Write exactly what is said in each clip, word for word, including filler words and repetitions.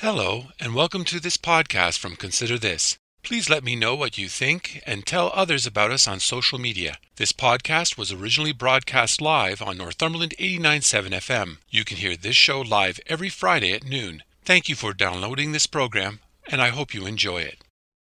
Hello, and welcome to this podcast from Consider This. Please let me know what you think and tell others about us on social media. This podcast was originally broadcast live on Northumberland eighty-nine point seven F M. You can hear this show live every Friday at noon. Thank you for downloading this program, and I hope you enjoy it.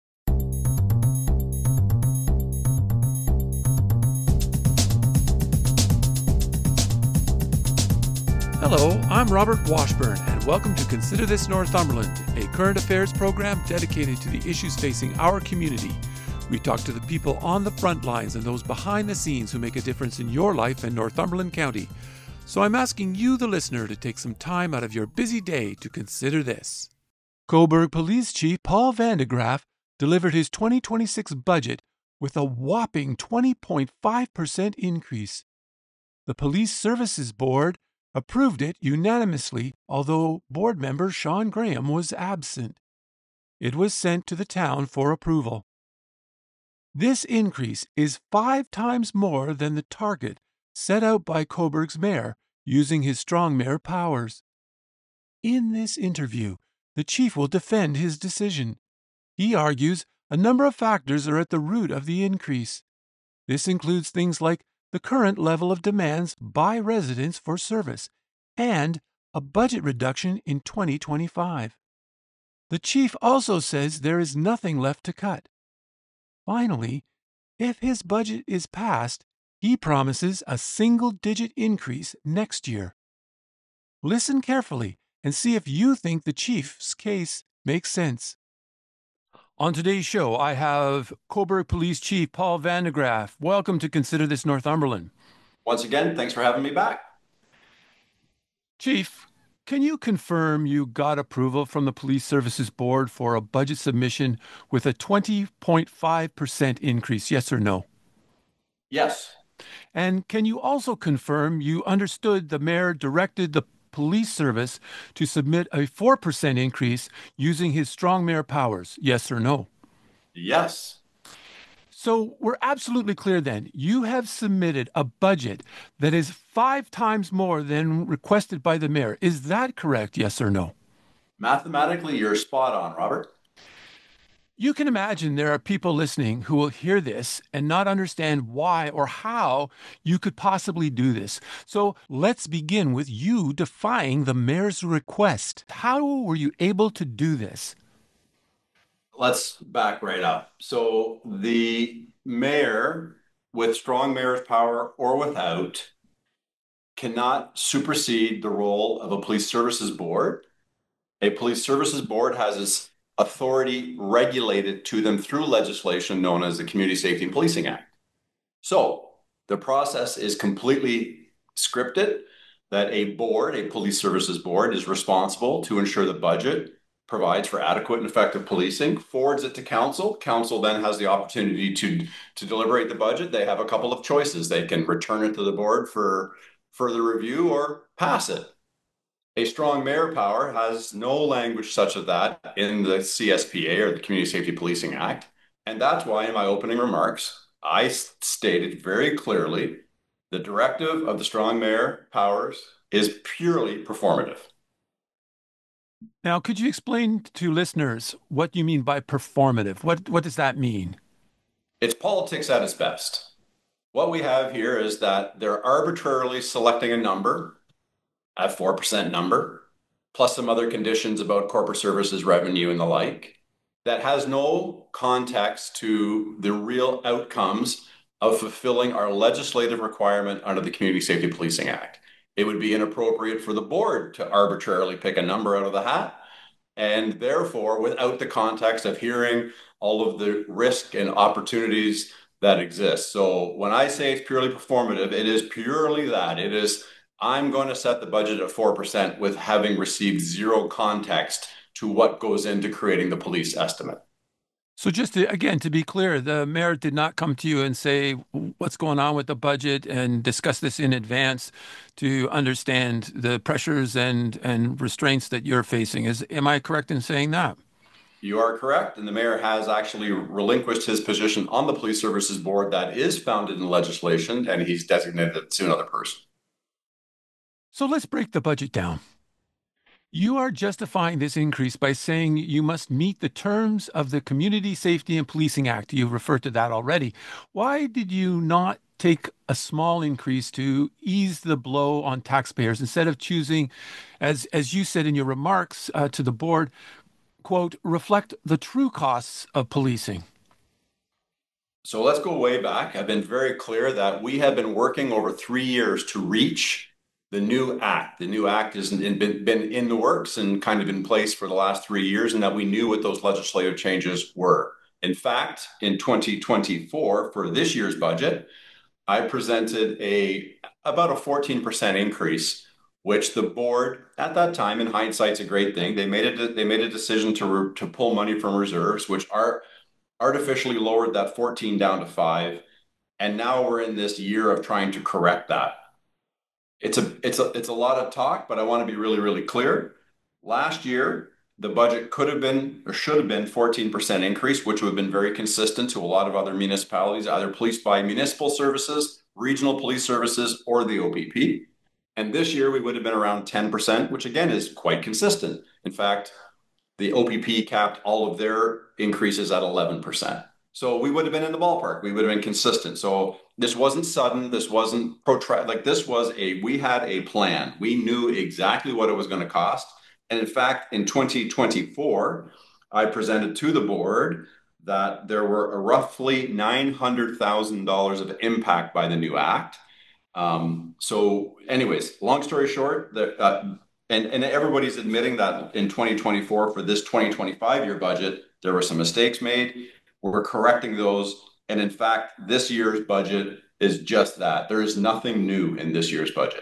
Hello, I'm Robert Washburn, and welcome to Consider This Northumberland, a current affairs program dedicated to the issues facing our community. We talk to the people on the front lines and those behind the scenes who make a difference in your life in Northumberland County. So I'm asking you, the listener, to take some time out of your busy day to consider this. Cobourg Police Chief Paul van de Graaff delivered his twenty twenty-six budget with a whopping twenty point five percent increase. The Police Services Board approved it unanimously, although board member Sean Graham was absent. It was sent to the town for approval. This increase is five times more than the target set out by Cobourg's mayor using his strong mayor powers. In this interview, the chief will defend his decision. He argues a number of factors are at the root of the increase. This includes things like the current level of demands by residents for service, and a budget reduction in twenty twenty-five. The chief also says there is nothing left to cut. Finally, if his budget is passed, he promises a single-digit increase next year. Listen carefully and see if you think the chief's case makes sense. On today's show, I have Cobourg Police Chief Paul van de Graaff. Welcome to Consider This Northumberland. Once again, thanks for having me back. Chief, can you confirm you got approval from the Police Services Board for a budget submission with a twenty point five percent increase, yes or no? Yes. And can you also confirm you understood the mayor directed the police service to submit a four percent increase using his strong mayor powers, yes or no? Yes. So we're absolutely clear then. You have submitted a budget that is five times more than requested by the mayor. Is that correct, yes or no? Mathematically, you're spot on, Robert. You can imagine there are people listening who will hear this and not understand why or how you could possibly do this. So let's begin with you defying the mayor's request. How were you able to do this? Let's back right up. So the mayor, with strong mayor's power or without, cannot supersede the role of a police services board. A police services board has its authority regulated to them through legislation known as the Community Safety and Policing Act. So the process is completely scripted that a board, a police services board, is responsible to ensure the budget provides for adequate and effective policing, forwards it to council. Council then has the opportunity to, to deliberate the budget. They have a couple of choices. They can return it to the board for further review or pass it. A strong mayor power has no language such as that in the C S P A or the Community Safety Policing Act. And that's why in my opening remarks, I stated very clearly the directive of the strong mayor powers is purely performative. Now, could you explain to listeners what you mean by performative? What, what does that mean? It's politics at its best. What we have here is that they're arbitrarily selecting a number, a four percent number, plus some other conditions about corporate services revenue and the like, that has no context to the real outcomes of fulfilling our legislative requirement under the Community Safety Policing Act. It would be inappropriate for the board to arbitrarily pick a number out of the hat, and therefore, without the context of hearing all of the risk and opportunities that exist. So when I say it's purely performative, it is purely that. It is, I'm going to set the budget at four percent with having received zero context to what goes into creating the police estimate. So just to, again, to be clear, the mayor did not come to you and say what's going on with the budget and discuss this in advance to understand the pressures and, and restraints that you're facing. Is, am I correct in saying that? You are correct. And the mayor has actually relinquished his position on the Police Services Board that is founded in legislation, and he's designated it to another person. So let's break the budget down. You are justifying this increase by saying you must meet the terms of the Community Safety and Policing Act. You've referred to that already. Why did you not take a small increase to ease the blow on taxpayers instead of choosing, as as you said in your remarks uh, to the board, quote, reflect the true costs of policing? So let's go way back. I've been very clear that we have been working over three years to reach the new act. The new act has been, been in the works and kind of in place for the last three years, and that we knew what those legislative changes were. In fact, in twenty twenty-four, for this year's budget, I presented a about a fourteen percent increase, which the board at that time, in hindsight's a great thing. They made a they made a decision to to pull money from reserves, which are artificially lowered that fourteen down to five. And now we're in this year of trying to correct that. It's a it's a it's a lot of talk, but I want to be really, really clear. Last year, the budget could have been or should have been fourteen percent increase, which would have been very consistent to a lot of other municipalities, either policed by municipal services, regional police services, or the O P P. And this year we would have been around ten percent, which again is quite consistent. In fact, the O P P capped all of their increases at eleven percent. So we would have been in the ballpark. We would have been consistent. So this wasn't sudden. This wasn't protracted. Like this was a, we had a plan. We knew exactly what it was going to cost. And in fact, in twenty twenty-four, I presented to the board that there were a roughly nine hundred thousand dollars of impact by the new act. Um, so anyways, long story short, the, uh, and, and everybody's admitting that in twenty twenty-four for this twenty twenty-five year budget, there were some mistakes made. We're correcting those. And in fact, this year's budget is just that. There is nothing new in this year's budget.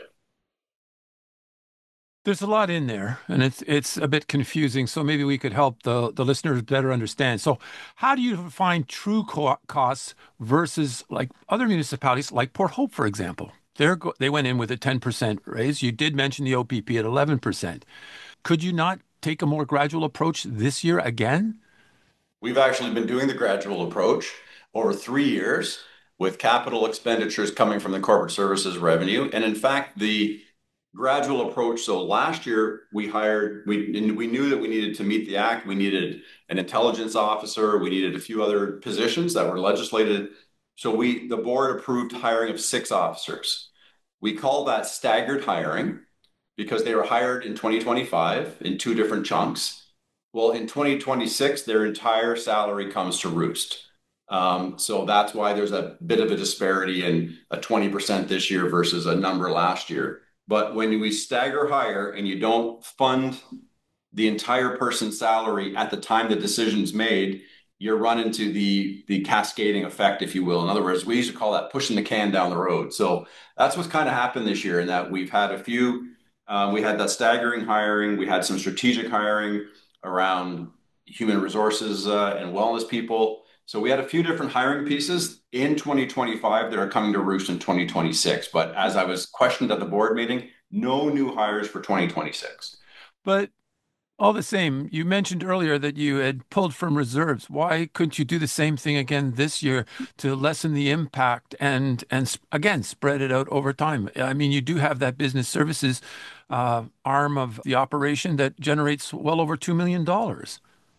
There's a lot in there, and it's it's a bit confusing. So maybe we could help the the listeners better understand. So, how do you find true co costs versus like other municipalities, like Port Hope, for example? They're go they went in with a ten percent raise. You did mention the O P P at eleven percent. Could you not take a more gradual approach this year again? We've actually been doing the gradual approach over three years with capital expenditures coming from the corporate services revenue. And in fact, the gradual approach. So last year we hired, we we knew that we needed to meet the act. We needed an intelligence officer. We needed a few other positions that were legislated. So we, the board approved hiring of six officers. We call that staggered hiring because they were hired in twenty twenty-five in two different chunks. Well, in twenty twenty-six, their entire salary comes to roost. Um, so that's why there's a bit of a disparity in a twenty percent this year versus a number last year. But when we stagger hire and you don't fund the entire person's salary at the time the decision's made, you're run into the the cascading effect, if you will. In other words, we used to call that pushing the can down the road. So that's what's kind of happened this year in that we've had a few, um, we had that staggering hiring, we had some strategic hiring around human resources uh, and wellness people. So we had a few different hiring pieces in twenty twenty-five that are coming to roost in twenty twenty-six. But as I was questioned at the board meeting, no new hires for twenty twenty-six. But all the same, you mentioned earlier that you had pulled from reserves. Why couldn't you do the same thing again this year to lessen the impact and and s- again spread it out over time? I mean, you do have that business services uh, arm of the operation that generates well over two million dollars.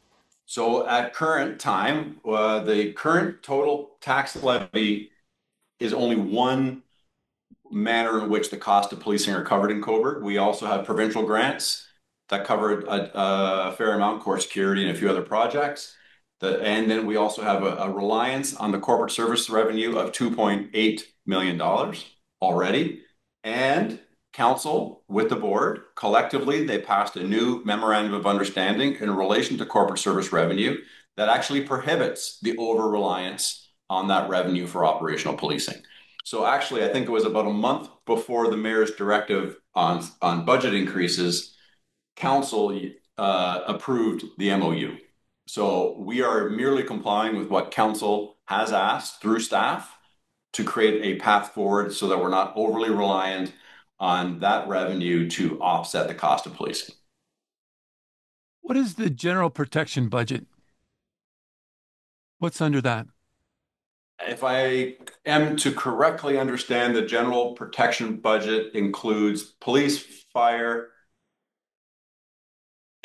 So at current time, uh, the current total tax levy is only one manner in which the cost of policing are covered in Cobourg. We also have provincial grants that cover a, a fair amount, court security and a few other projects. The, and then we also have a, a reliance on the corporate service revenue of two point eight million dollars already. And council with the board, collectively, they passed a new memorandum of understanding in relation to corporate service revenue that actually prohibits the over-reliance on that revenue for operational policing. So actually, I think it was about a month before the mayor's directive on, on budget increases, council uh, approved the M O U. So we are merely complying with what council has asked through staff to create a path forward so that we're not overly reliant on that revenue to offset the cost of policing. What is the general protection budget? What's under that? If I am to correctly understand, the general protection budget includes police, fire,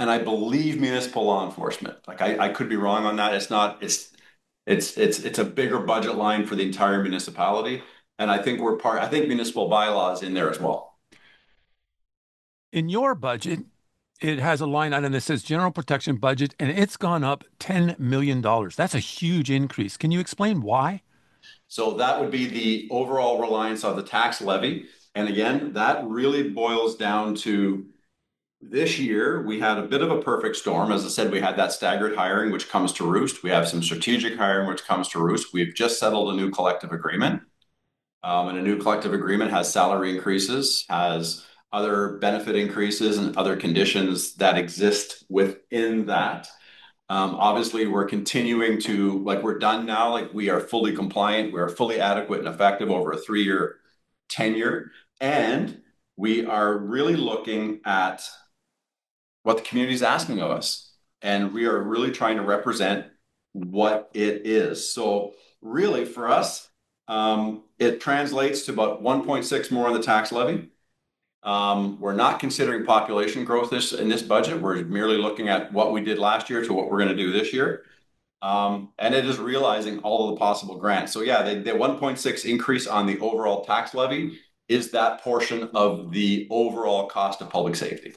and I believe municipal law enforcement. Like I, I could be wrong on that. It's not, it's it's it's it's a bigger budget line for the entire municipality. And I think we're part, I think municipal bylaws in there as well. In your budget, it has a line item that says general protection budget, and it's gone up ten million dollars. That's a huge increase. Can you explain why? So that would be the overall reliance on the tax levy. And again, that really boils down to this year, we had a bit of a perfect storm. As I said, we had that staggered hiring, which comes to roost. We have some strategic hiring, which comes to roost. We've just settled a new collective agreement. Um, and a new collective agreement has salary increases, has other benefit increases, and other conditions that exist within that. Um, obviously, we're continuing to, like, we're done now. Like, we are fully compliant. We are fully adequate and effective over a three year tenure. And we are really looking at what the community is asking of us. And we are really trying to represent what it is. So, really, for us, um, it translates to about one point six more on the tax levy. Um, we're not considering population growth this in this budget. We're merely looking at what we did last year to what we're going to do this year. Um, and it is realizing all of the possible grants. So yeah, the, the one point six increase on the overall tax levy is that portion of the overall cost of public safety.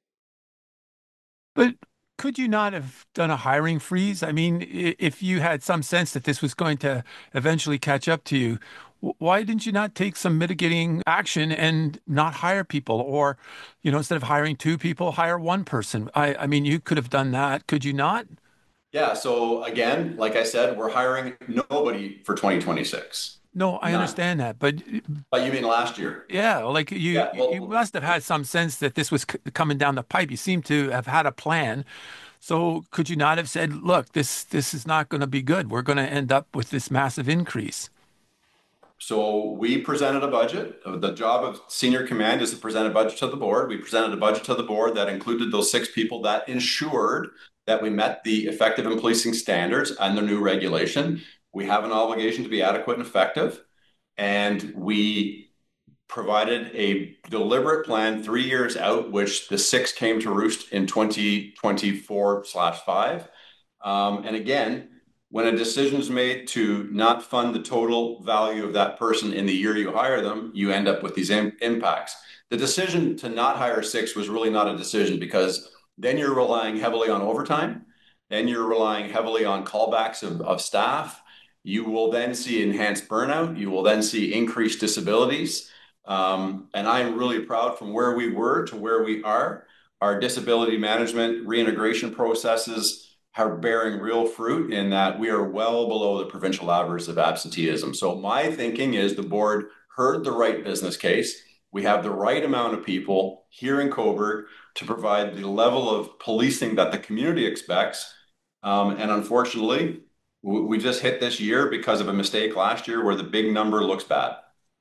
But could you not have done a hiring freeze? I mean, i- if you had some sense that this was going to eventually catch up to you, wh- why didn't you not take some mitigating action and not hire people? Or, you know, instead of hiring two people, hire one person. I, I mean, you could have done that, could you not? Yeah. So again, like I said, we're hiring nobody for twenty twenty-six. No, I None. understand that, but But you mean last year? yeah, like you, Yeah. you Well, must have had some sense that this was c coming down the pipe. You seem to have had a plan. So could you not have said, look, this this is not going to be good. We're going to end up with this massive increase. so we presented a budget. The job of senior command is to present a budget to the board. We presented a budget to the board that included those six people that ensured that we met the effective and policing standards and the new regulation. We have an obligation to be adequate and effective. And we provided a deliberate plan three years out, which the six came to roost in twenty twenty-four slash five. Um, and again, when a decision is made to not fund the total value of that person in the year you hire them, you end up with these im- impacts. The decision to not hire six was really not a decision because then you're relying heavily on overtime. Then you're relying heavily on callbacks of, of staff. You will then see enhanced burnout. You will then see increased disabilities. Um, and I'm really proud from where we were to where we are. Our disability management reintegration processes are bearing real fruit in that we are well below the provincial average of absenteeism. So my thinking is the board heard the right business case. We have the right amount of people here in Cobourg to provide the level of policing that the community expects. Um, and unfortunately, we just hit this year because of a mistake last year where the big number looks bad.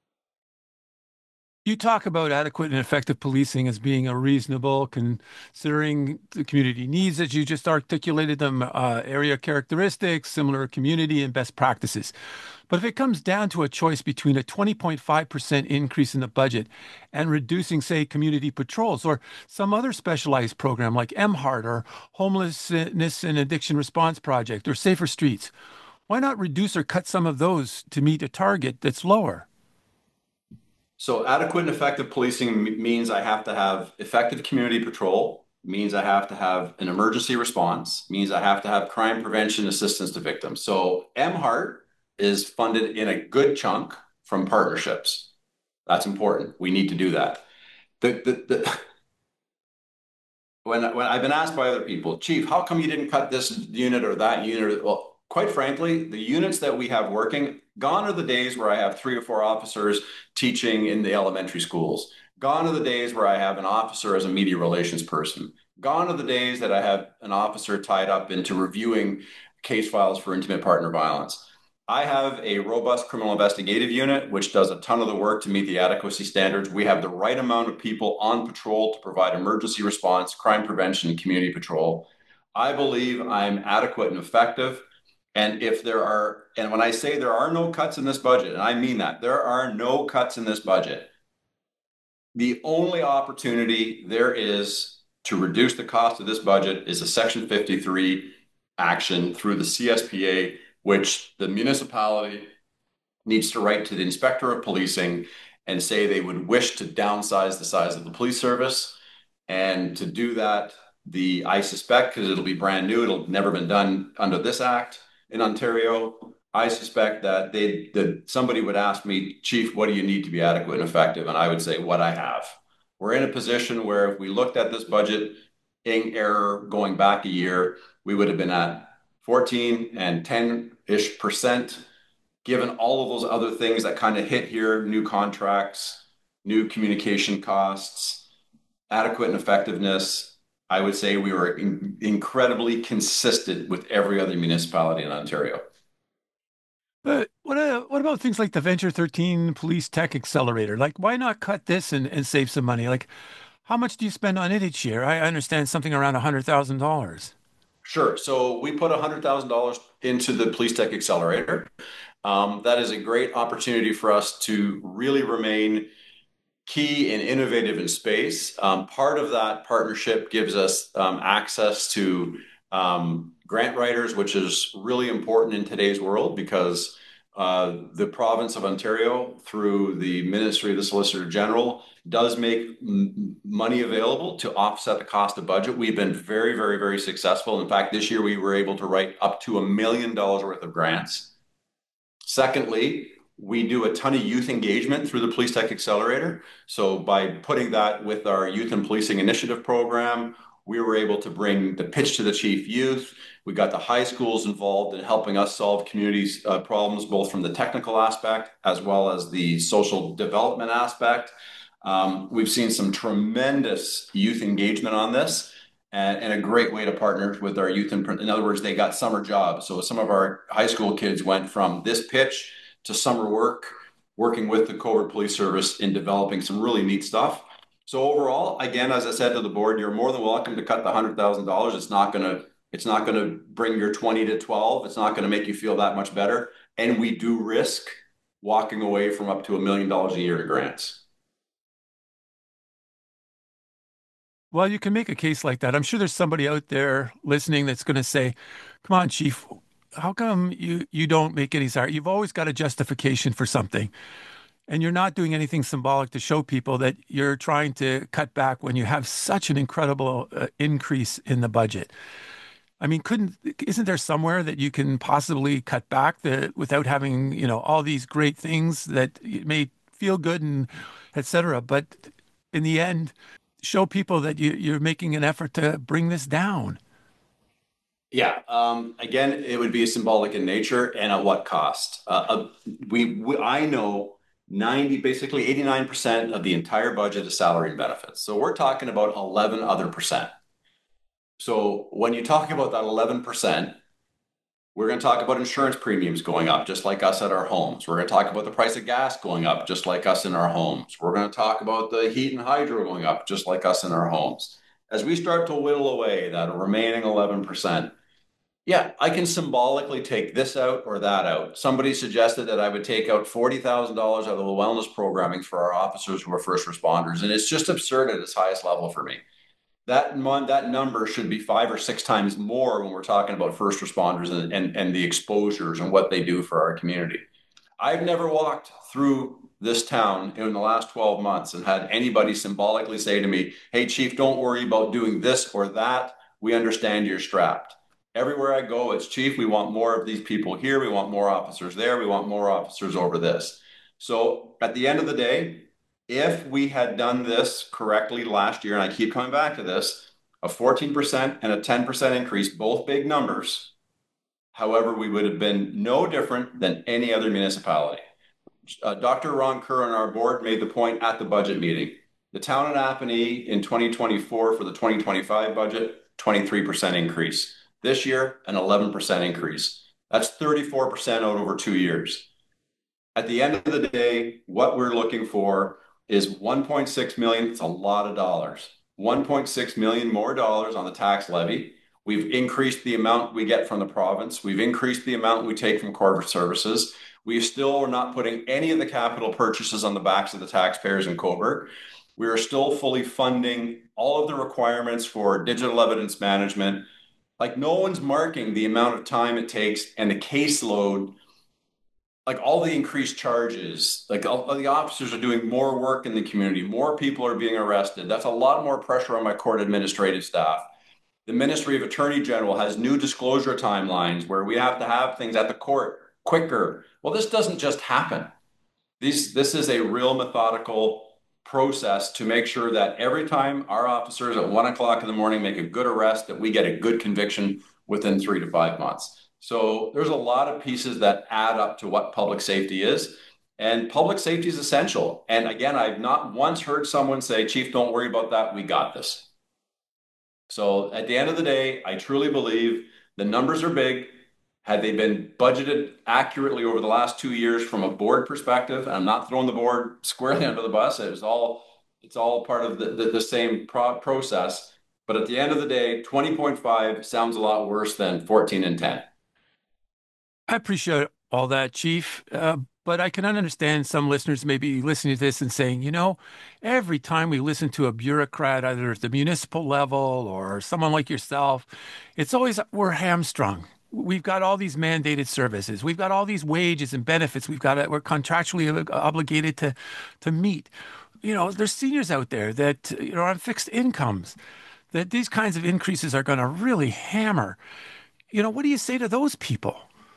You talk about adequate and effective policing as being a reasonable, considering the community needs as you just articulated them, uh, area characteristics, similar community, and best practices. But if it comes down to a choice between a twenty point five percent increase in the budget and reducing, say, community patrols or some other specialized program like M HART or Homelessness and Addiction Response Project or Safer Streets, why not reduce or cut some of those to meet a target that's lower? So adequate and effective policing means I have to have effective community patrol, means I have to have an emergency response, means I have to have crime prevention assistance to victims. So M HART is funded in a good chunk from partnerships. That's important. We need to do that. The, the, the, when, when I've been asked by other people, Chief, how come you didn't cut this unit or that unit? Well, quite frankly, the units that we have working, gone are the days where I have three or four officers teaching in the elementary schools. Gone are the days where I have an officer as a media relations person. Gone are the days that I have an officer tied up into reviewing case files for intimate partner violence. I have a robust criminal investigative unit, which does a ton of the work to meet the adequacy standards. We have the right amount of people on patrol to provide emergency response, crime prevention, and community patrol. I believe I'm adequate and effective. And if there are, and when I say there are no cuts in this budget, and I mean that, there are no cuts in this budget. The only opportunity there is to reduce the cost of this budget is a Section fifty-three action through the C S P A, which the municipality needs to write to the inspector of policing and say they would wish to downsize the size of the police service. And to do that, the I suspect, because it'll be brand new, it'll never been done under this act in Ontario. I suspect that they that somebody would ask me, Chief, what do you need to be adequate and effective? And I would say, what I have. We're in a position where if we looked at this budget in error going back a year, we would have been at fourteen and ten-ish percent. Given all of those other things that kind of hit here, new contracts, new communication costs, adequate and effectiveness, I would say we were in- incredibly consistent with every other municipality in Ontario. But what uh, what about things like the Venture thirteen Police Tech Accelerator? Like, why not cut this and, and save some money? Like, how much do you spend on it each year? I understand something around one hundred thousand dollars. Sure. So we put one hundred thousand dollars into the Police Tech Accelerator. Um, that is a great opportunity for us to really remain key and innovative in space. Um, part of that partnership gives us um, access to um, grant writers, which is really important in today's world because uh, the province of Ontario, through the Ministry of the Solicitor General, does make m- money available to offset the cost of budget. We've been very, very, very successful. In fact, this year we were able to write up to a million dollars worth of grants. Secondly, we do a ton of youth engagement through the Police Tech Accelerator. So by putting that with our Youth and Policing Initiative program, we were able to bring the pitch to the chief youth. We got the high schools involved in helping us solve communities' uh, problems, both from the technical aspect as well as the social development aspect. Um, we've seen some tremendous youth engagement on this. And, and a great way to partner with our youth. In, in other words, they got summer jobs. So some of our high school kids went from this pitch to summer work, working with the Covert Police Service in developing some really neat stuff. So overall, again, as I said to the board, you're more than welcome to cut the one hundred thousand dollars. It's not going to it's not going to bring your twenty to twelve. It's not going to make you feel that much better. And we do risk walking away from up to a million dollars a year in grants. Well, you can make a case like that. I'm sure there's somebody out there listening that's going to say, "Come on, Chief, how come you you don't make any sorry? You've always got a justification for something, and you're not doing anything symbolic to show people that you're trying to cut back when you have such an incredible uh, increase in the budget." I mean, couldn't isn't there somewhere that you can possibly cut back the without having, you know, all these great things that may feel good and et cetera, but in the end, show people that you, you're making an effort to bring this down. Yeah. Um, again, it would be symbolic in nature, and at what cost? Uh, uh, we, we, I know ninety, basically eighty-nine percent of the entire budget is salary and benefits. So we're talking about eleven other percent. So when you talk about that eleven percent, we're going to talk about insurance premiums going up, just like us at our homes. We're going to talk about the price of gas going up, just like us in our homes. We're going to talk about the heat and hydro going up, just like us in our homes. As we start to whittle away that remaining eleven percent, yeah, I can symbolically take this out or that out. Somebody suggested that I would take out forty thousand dollars out of the wellness programming for our officers who are first responders. And it's just absurd at its highest level for me. That mon- that number should be five or six times more when we're talking about first responders and, and, and the exposures and what they do for our community. I've never walked through this town in the last twelve months and had anybody symbolically say to me, "Hey, Chief, don't worry about doing this or that. We understand you're strapped." Everywhere I go, it's, "Chief, we want more of these people here. We want more officers there. We want more officers over this." So at the end of the day, if we had done this correctly last year, and I keep coming back to this, a fourteen percent and a ten percent increase, both big numbers. However, we would have been no different than any other municipality. Uh, Doctor Ron Kerr on our board made the point at the budget meeting. The town of Napanee in twenty twenty-four for the twenty twenty-five budget, twenty-three percent increase. This year, an eleven percent increase. That's thirty-four percent out over two years. At the end of the day, what we're looking for is one point six million. It's a lot of dollars. one point six million more dollars on the tax levy. We've increased the amount we get from the province. We've increased the amount we take from corporate services. We still are not putting any of the capital purchases on the backs of the taxpayers in Cobourg. We are still fully funding all of the requirements for digital evidence management. Like no one's marking the amount of time it takes and the caseload, like all the increased charges, like all, the officers are doing more work in the community, more people are being arrested. That's a lot more pressure on my court administrative staff. The Ministry of Attorney General has new disclosure timelines where we have to have things at the court quicker. Well, this doesn't just happen. These, this is a real methodical process to make sure that every time our officers at one o'clock in the morning make a good arrest, that we get a good conviction within three to five months. So there's a lot of pieces that add up to what public safety is. And public safety is essential. And again, I've not once heard someone say, Chief, don't worry about that. We got this. So at the end of the day, I truly believe the numbers are big. Had they been budgeted accurately over the last two years from a board perspective, and I'm not throwing the board squarely under the bus, it was all, it's all part of the, the, the same pro process. But at the end of the day, twenty point five sounds a lot worse than fourteen and ten. I appreciate all that, Chief. Uh, but I can understand some listeners may be listening to this and saying, you know, every time we listen to a bureaucrat, either at the municipal level or someone like yourself, it's always we're hamstrung. We've got all these mandated services. We've got all these wages and benefits. We've got we're contractually obligated to to meet. You know, there's seniors out there that you know are on fixed incomes. That these kinds of increases are going to really hammer. You know, what do you say to those people?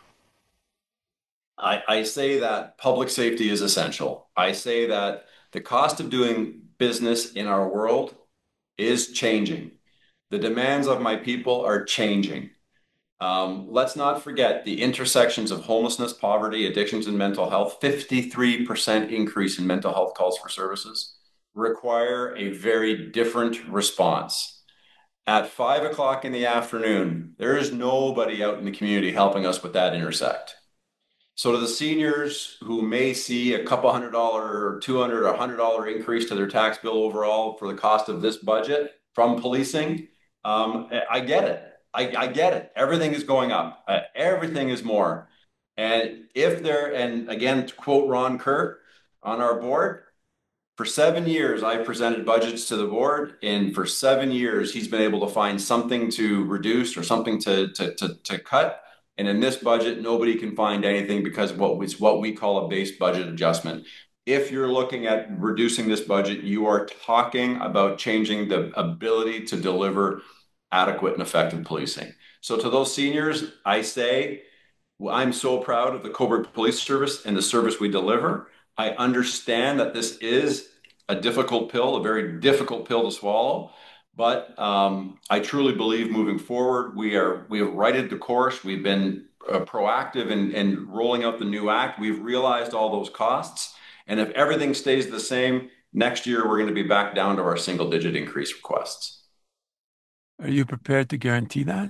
I, I say that public safety is essential. I say that the cost of doing business in our world is changing. The demands of my people are changing. Um, let's not forget the intersections of homelessness, poverty, addictions, and mental health. fifty-three percent increase in mental health calls for services require a very different response. At five o'clock in the afternoon, there is nobody out in the community helping us with that intersect. So to the seniors who may see a couple hundred dollar or two hundred or a hundred dollar increase to their tax bill overall for the cost of this budget from policing, um, I get it. I, I get it. Everything is going up. Uh, everything is more. And if there, and again, to quote Ron Kerr on our board, for seven years, I've presented budgets to the board, and for seven years, he's been able to find something to reduce or something to, to, to, to cut. And in this budget, nobody can find anything because of what it's what we call a base budget adjustment. If you're looking at reducing this budget, you are talking about changing the ability to deliver adequate and effective policing. So to those seniors, I say, well, I'm so proud of the Cobourg Police Service and the service we deliver. I understand that this is a difficult pill, a very difficult pill to swallow. But um, I truly believe moving forward, we are we have righted the course. We've been uh, proactive in, in rolling out the new act. We've realized all those costs. And if everything stays the same, next year we're going to be back down to our single digit increase requests. Are you prepared to guarantee that?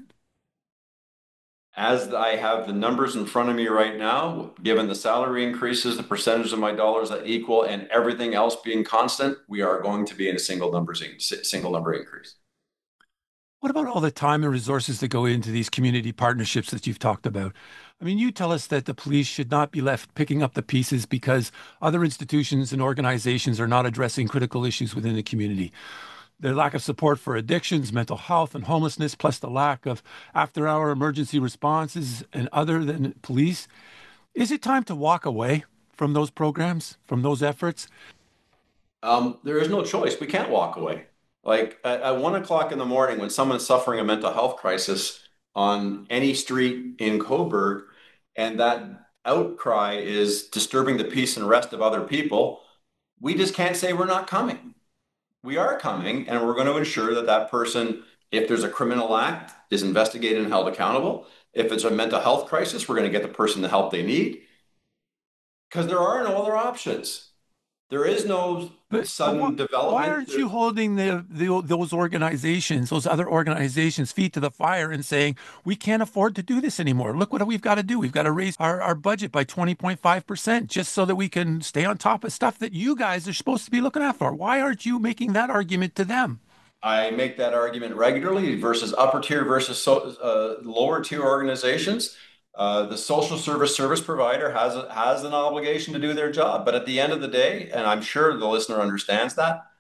As I have the numbers in front of me right now, given the salary increases, the percentage of my dollars that equal, and everything else being constant, we are going to be in a single numbers single number increase. What about all the time and resources that go into these community partnerships that you've talked about? I mean, you tell us that the police should not be left picking up the pieces because other institutions and organizations are not addressing critical issues within the community. Their lack of support for addictions, mental health, and homelessness, plus the lack of after-hour emergency responses and other than police. Is it time to walk away from those programs, from those efforts? Um, there is no choice. We can't walk away. Like at, at one o'clock in the morning, when someone's suffering a mental health crisis on any street in Cobourg, and that outcry is disturbing the peace and rest of other people, we just can't say we're not coming. We are coming, and we're going to ensure that that person, if there's a criminal act, is investigated and held accountable. If it's a mental health crisis, we're going to get the person the help they need, because there are no other options. There is no But, but sudden why, development. why aren't you holding the, the those organizations, those other organizations' feet to the fire and saying, we can't afford to do this anymore? Look what we've got to do. We've got to raise our, our budget by twenty point five percent just so that we can stay on top of stuff that you guys are supposed to be looking out for. Why aren't you making that argument to them? I make that argument regularly versus upper tier versus so, uh, lower tier organizations. Uh, the social service service provider has a, has an obligation to do their job, but at the end of the day, and I'm sure the listener understands that,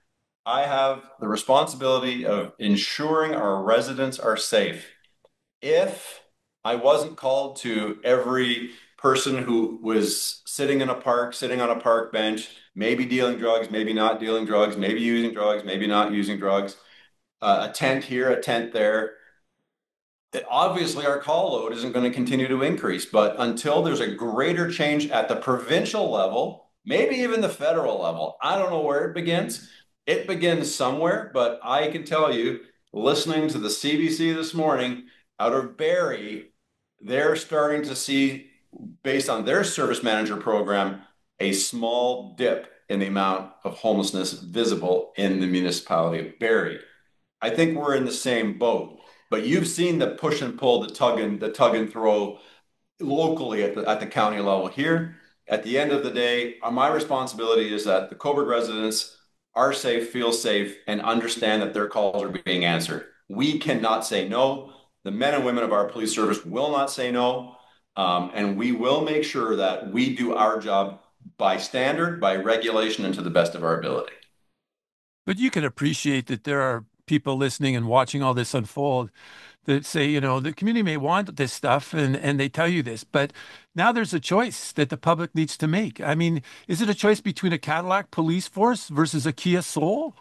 I have the responsibility of ensuring our residents are safe. If I wasn't called to every person who was sitting in a park, sitting on a park bench, maybe dealing drugs, maybe not dealing drugs, maybe using drugs, maybe not using drugs, uh, a tent here, a tent there, obviously our call load isn't going to continue to increase. But until there's a greater change at the provincial level, maybe even the federal level, I don't know where it begins. It begins somewhere, but I can tell you, listening to the C B C this morning out of Barrie, they're starting to see, based on their service manager program, a small dip in the amount of homelessness visible in the municipality of Barrie. I think we're in the same boat. But you've seen the push and pull, the tug and the tug and throw locally at the at the county level here. At the end of the day, uh, my responsibility is that the Cobourg residents are safe, feel safe, and understand that their calls are being answered. We cannot say no. The men and women of our police service will not say no. Um, and we will make sure that we do our job by standard, by regulation, and to the best of our ability. But you can appreciate that there are people listening and watching all this unfold that say, you know, the community may want this stuff and, and they tell you this, but now there's a choice that the public needs to make. I mean, is it a choice between a Cadillac police force versus a Kia Soul?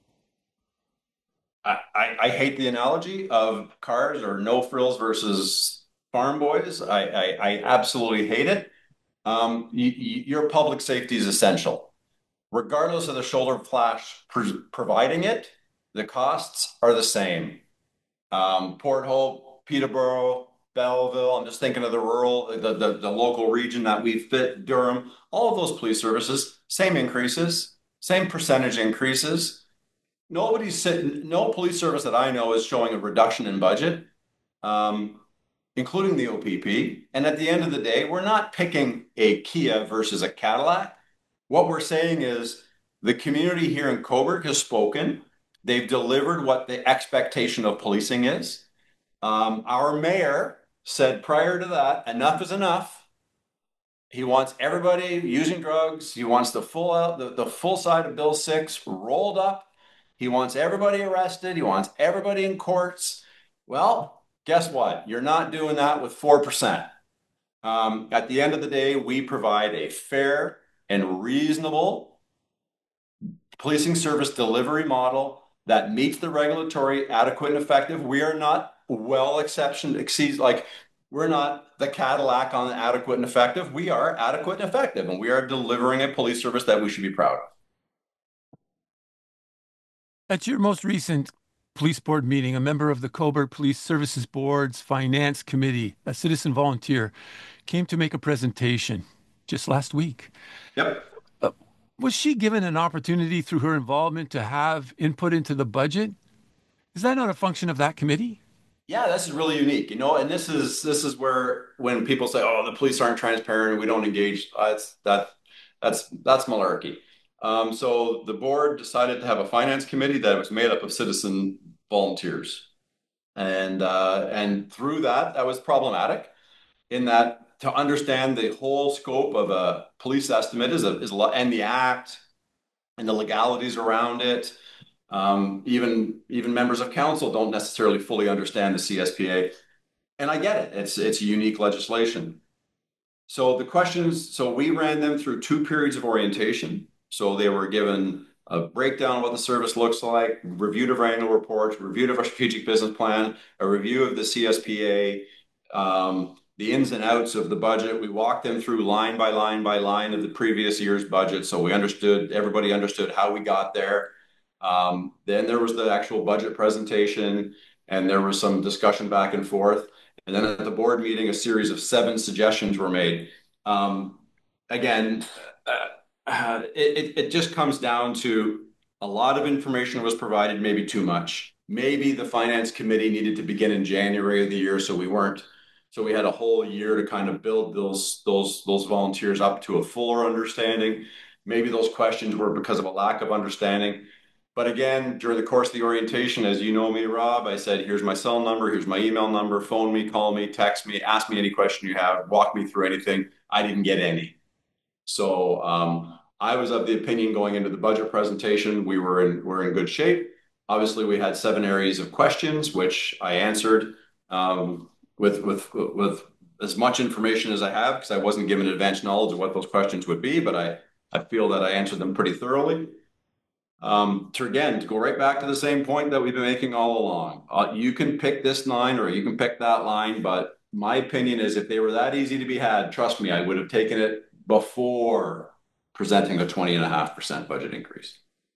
I, I, I hate the analogy of cars or no frills versus farm boys. I, I, I absolutely hate it. Um, you, you, your public safety is essential. Regardless of the shoulder flash pr- providing it, the costs are the same. Um, Port Hope, Peterborough, Belleville, I'm just thinking of the rural, the, the, the local region that we fit, Durham, all of those police services, same increases, same percentage increases. Nobody's sitting, no police service that I know is showing a reduction in budget, um, including the O P P. And at the end of the day, we're not picking a Kia versus a Cadillac. What we're saying is the community here in Cobourg has spoken. They've delivered what the expectation of policing is. Um, our mayor said prior to that, enough is enough. He wants everybody using drugs. He wants the full out the, the full side of Bill six rolled up. He wants everybody arrested. He wants everybody in courts. Well, guess what? You're not doing that with four percent. Um, at the end of the day, we provide a fair and reasonable policing service delivery model that meets the regulatory adequate and effective. We are not well exception exceeds like we're not the Cadillac on adequate and effective. We are adequate and effective, and we are delivering a police service that we should be proud of. At your most recent police board meeting, a member of the Cobourg Police Services Board's Finance Committee, a citizen volunteer, came to make a presentation just last week. Yep. Uh, was she given an opportunity through her involvement to have input into the budget? Is that not a function of that committee? Yeah, this is really unique, you know, and this is this is where when people say, "Oh, the police aren't transparent, we don't engage," uh, that's that that's that's malarkey. Um, so the board decided to have a finance committee that was made up of citizen volunteers, and uh, and through that, that was problematic in that to understand the whole scope of a police estimate is a, is a lot, and the act and the legalities around it. Um, even even members of council don't necessarily fully understand the C S P A, and I get it. It's it's unique legislation. So the questions, so we ran them through two periods of orientation. So they were given a breakdown of what the service looks like, reviewed of our annual reports, reviewed of our strategic business plan, a review of the C S P A, um, the ins and outs of the budget. We walked them through line by line by line of the previous year's budget. So we understood, everybody understood how we got there. Um, then there was the actual budget presentation, and there was some discussion back and forth. And then at the board meeting, a series of seven suggestions were made. Um, again, uh, uh, it, it just comes down to a lot of information was provided, maybe too much. Maybe the finance committee needed to begin in January of the year, so we weren't. So we had a whole year to kind of build those those those volunteers up to a fuller understanding. Maybe those questions were because of a lack of understanding. But again, during the course of the orientation, as you know me, Rob, I said, here's my cell number, here's my email number, phone me, call me, text me, ask me any question you have, walk me through anything. I didn't get any. So um, I was of the opinion going into the budget presentation, we were in we're in good shape. Obviously, we had seven areas of questions, which I answered um, with with with as much information as I have, because I wasn't given advance knowledge of what those questions would be, but I I feel that I answered them pretty thoroughly. Um, to again, to go right back to the same point that we've been making all along. Uh, you can pick this line or you can pick that line, but my opinion is if they were that easy to be had, trust me, I would have taken it before presenting a twenty and a half percent budget increase.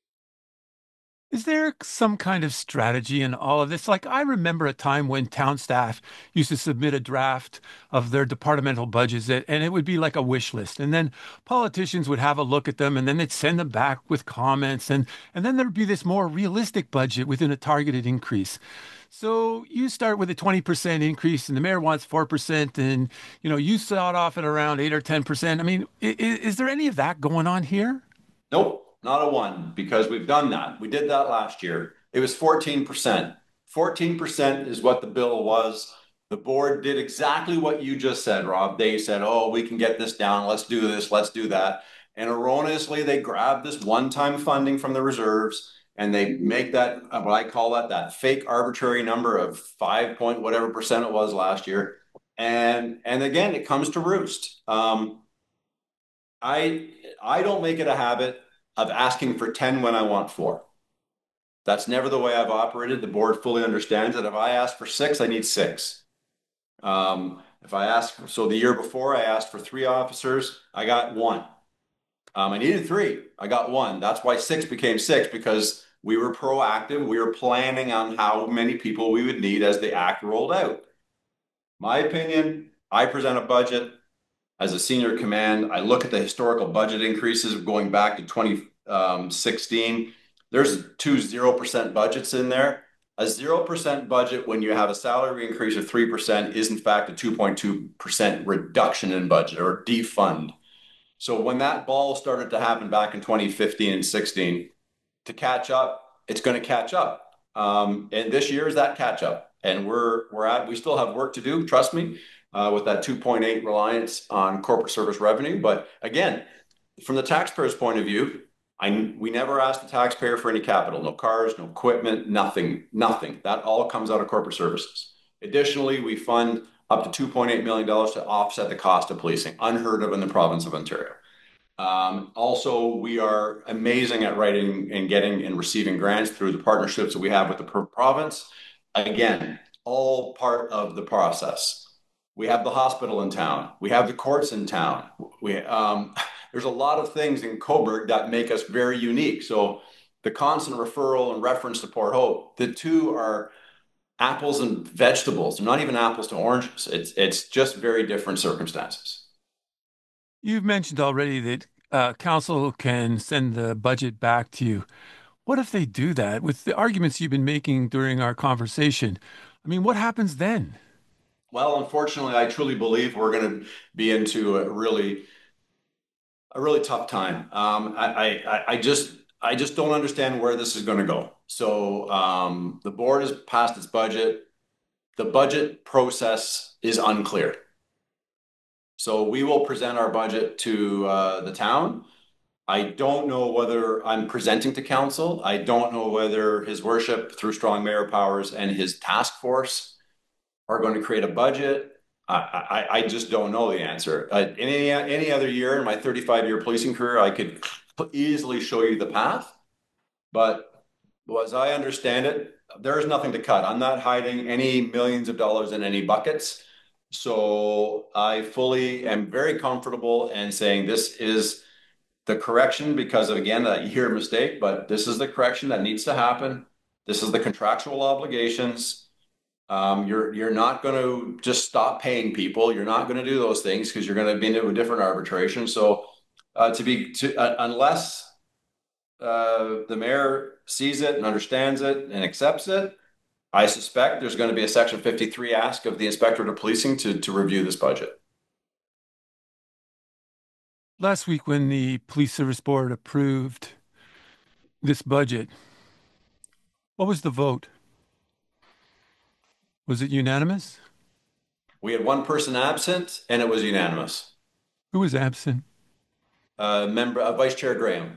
Is there some kind of strategy in all of this? Like, I remember a time when town staff used to submit a draft of their departmental budgets, a- and it would be like a wish list. And then politicians would have a look at them, and then they'd send them back with comments. And, and then there'd be this more realistic budget within a targeted increase. So you start with a twenty percent increase, and the mayor wants four percent, and you know, you start off at around eight or ten percent. I mean, is, is there any of that going on here? Nope, not a one, because we've done that. We did that last year. It was fourteen percent. fourteen percent is what the bill was. The board did exactly what you just said, Rob. They said, oh, we can get this down. Let's do this. Let's do that. And erroneously, they grabbed this one-time funding from the reserves and they make that, what I call that, that fake arbitrary number of five point whatever percent it was last year. And and again, it comes to roost. Um, I I don't make it a habit of asking for ten when I want four. That's never the way I've operated. The board fully understands that if I ask for six, I need six. Um, if I ask, so the year before I asked for three officers, I got one. Um, I needed three, I got one. That's why six became six, because we were proactive. We were planning on how many people we would need as the act rolled out. My opinion, I present a budget as a senior command. I look at the historical budget increases going back to twenty sixteen. There's two zero percent budgets in there. A zero percent budget when you have a salary increase of three percent is in fact a two point two percent reduction in budget or defund. So when that ball started to happen back in twenty fifteen and sixteen, to catch up, it's going to catch up. Um, and this year is that catch up. And we're we're at we still have work to do, trust me, uh, with that two point eight reliance on corporate service revenue. But again, from the taxpayer's point of view, I we never asked the taxpayer for any capital, no cars, no equipment, nothing, nothing. That all comes out of corporate services. Additionally, we fund up to two point eight million dollars to offset the cost of policing, unheard of in the province of Ontario. Um, also, we are amazing at writing and getting and receiving grants through the partnerships that we have with the province. Again, all part of the process. We have the hospital in town. We have the courts in town. We um, there's a lot of things in Cobourg that make us very unique. So the constant referral and reference to Port Hope, the two are apples and vegetables. They're not even apples to oranges. It's it's just very different circumstances. You've mentioned already that uh, council can send the budget back to you. What if they do that with the arguments you've been making during our conversation? I mean, what happens then? Well, unfortunately, I truly believe we're going to be into a really a really tough time. Um, I, I I just I just don't understand where this is going to go. So um, the board has passed its budget. The budget process is unclear. So we will present our budget to uh, the town. I don't know whether I'm presenting to council. I don't know whether His Worship, through strong mayor powers and his task force, are going to create a budget. I, I, I just don't know the answer. Uh, any any other year in my thirty-five year policing career, I could easily show you the path. But as I understand it, there is nothing to cut. I'm not hiding any millions of dollars in any buckets. So I fully am very comfortable in saying this is the correction because of, again, that year mistake, but this is the correction that needs to happen. This is the contractual obligations. Um, you're you're not going to just stop paying people. You're not going to do those things because you're going to be into a different arbitration. So uh, to be to uh, unless uh, the mayor sees it and understands it and accepts it, I suspect there's going to be a Section fifty-three ask of the Inspector of Policing to to review this budget. Last week, when the Police Service Board approved this budget, what was the vote? Was it unanimous? We had one person absent, and it was unanimous. Who was absent? Uh, member, uh, Vice Chair Graham.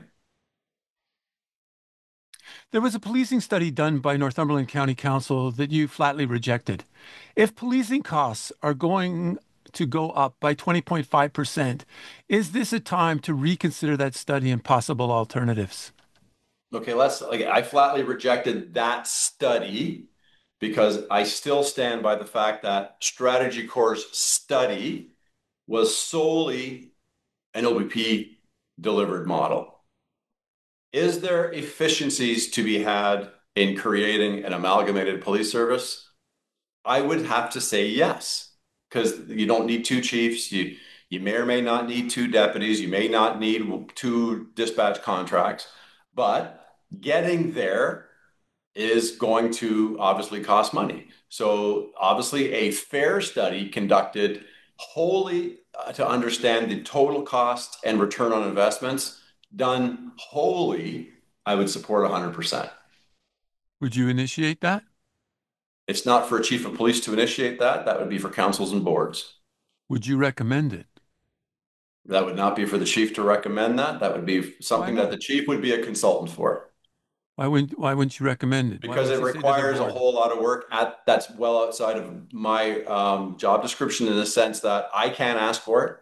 There was a policing study done by Northumberland County Council that you flatly rejected. If policing costs are going to go up by twenty point five percent, is this a time to reconsider that study and possible alternatives? Okay, let's, like, I flatly rejected that study because I still stand by the fact that Strategy Corps' study was solely an O B P delivered model. Is there efficiencies to be had in creating an amalgamated police service? I would have to say yes, because you don't need two chiefs. You you may or may not need two deputies. You may not need two dispatch contracts, but getting there is going to obviously cost money. So obviously a fair study conducted wholly uh, to understand the total cost and return on investments done wholly, I would support one hundred percent. Would you initiate that? It's not for a chief of police to initiate that. That would be for councils and boards. Would you recommend it? That would not be for the chief to recommend that. That would be something that the chief would be a consultant for. Why wouldn't Why wouldn't you recommend it? Because it requires a whole lot of work at that's well outside of my um, job description, in the sense that I can't ask for it.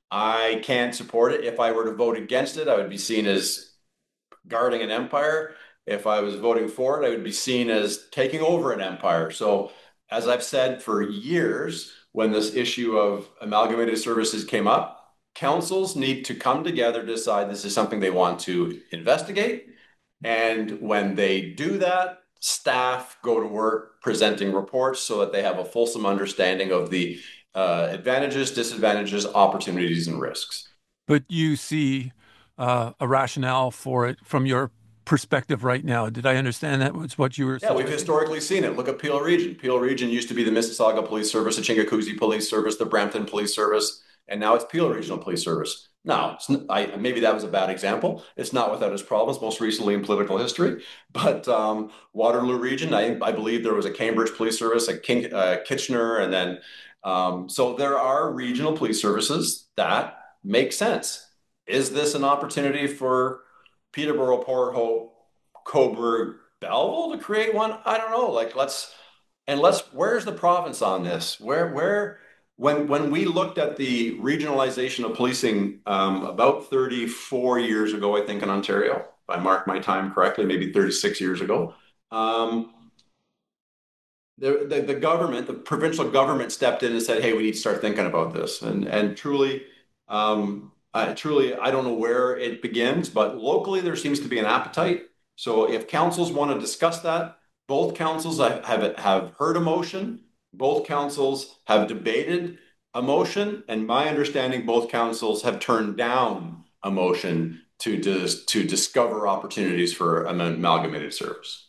I can't support it. If I were to vote against it, I would be seen as guarding an empire. If I was voting for it, I would be seen as taking over an empire. So, as I've said for years, when this issue of amalgamated services came up, councils need to come together to decide this is something they want to investigate. And when they do that, staff go to work presenting reports so that they have a fulsome understanding of the uh, advantages, disadvantages, opportunities, and risks. But you see uh, a rationale for it from your perspective right now. Did I understand that was what you were saying? Yeah, we've historically seen it. Look at Peel Region. Peel Region used to be the Mississauga Police Service, the Chinguacousy Police Service, the Brampton Police Service, and now it's Peel Regional Police Service. Now, I, maybe that was a bad example. It's not without its problems, most recently in political history. But um, Waterloo Region, I, I believe there was a Cambridge Police Service, a King, uh, Kitchener, and then um, so there are regional police services that make sense. Is this an opportunity for Peterborough, Port Hope, Cobourg, Belleville to create one? I don't know. Like, let's and let's. Where's the province on this? Where where? When when we looked at the regionalization of policing um, about thirty-four years ago, I think in Ontario, if I mark my time correctly, maybe thirty-six years ago, um, the, the the government, the provincial government, stepped in and said, "Hey, we need to start thinking about this." And and truly, um, uh, truly, I don't know where it begins, but locally there seems to be an appetite. So if councils want to discuss that, both councils have have, have heard a motion. Both councils have debated a motion, and my understanding, both councils have turned down a motion to dis to discover opportunities for an amalgamated service.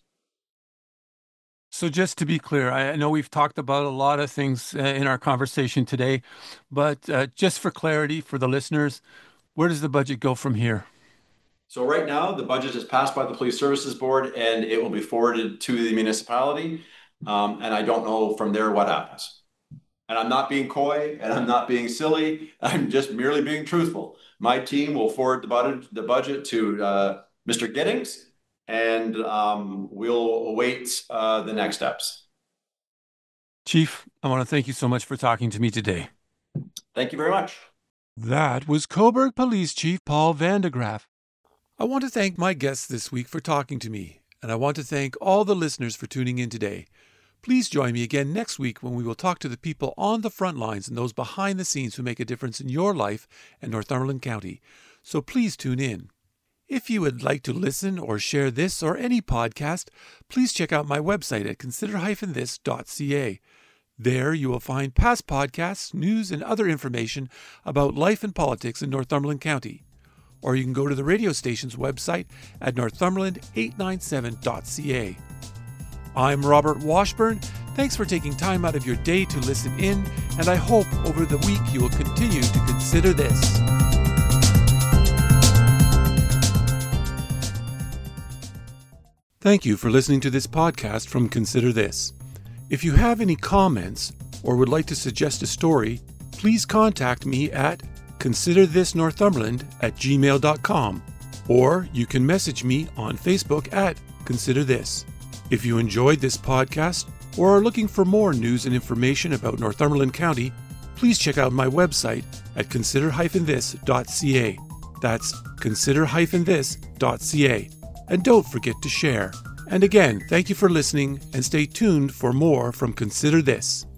So just to be clear, I know we've talked about a lot of things uh, in our conversation today, but uh, just for clarity for the listeners, where does the budget go from here? So right now, the budget is passed by the Police Services Board, and it will be forwarded to the municipality. Um, and I don't know from there what happens. And I'm not being coy, and I'm not being silly. I'm just merely being truthful. My team will forward the budget, the budget to uh, Mister Giddings, and um, we'll await uh, the next steps. Chief, I want to thank you so much for talking to me today. Thank you very much. That was Cobourg Police Chief Paul Vandegraff. I want to thank my guests this week for talking to me, and I want to thank all the listeners for tuning in today. Please join me again next week when we will talk to the people on the front lines and those behind the scenes who make a difference in your life and Northumberland County. So please tune in. If you would like to listen or share this or any podcast, please check out my website at consider dash this dot c a. There you will find past podcasts, news, and other information about life and politics in Northumberland County. Or you can go to the radio station's website at northumberland eight ninety-seven dot c a. I'm Robert Washburn. Thanks for taking time out of your day to listen in, and I hope over the week you will continue to consider this. Thank you for listening to this podcast from Consider This. If you have any comments or would like to suggest a story, please contact me at consider this northumberland at gmail dot com, or you can message me on Facebook at Consider This. If you enjoyed this podcast or are looking for more news and information about Northumberland County, please check out my website at consider dash this dot c a. That's consider dash this dot c a. And don't forget to share. And again, thank you for listening, and stay tuned for more from Consider This.